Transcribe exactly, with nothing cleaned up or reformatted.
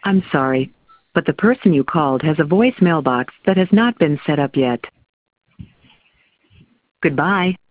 I'm sorry, but the person you called has a voicemail box that has not been set up yet. Goodbye.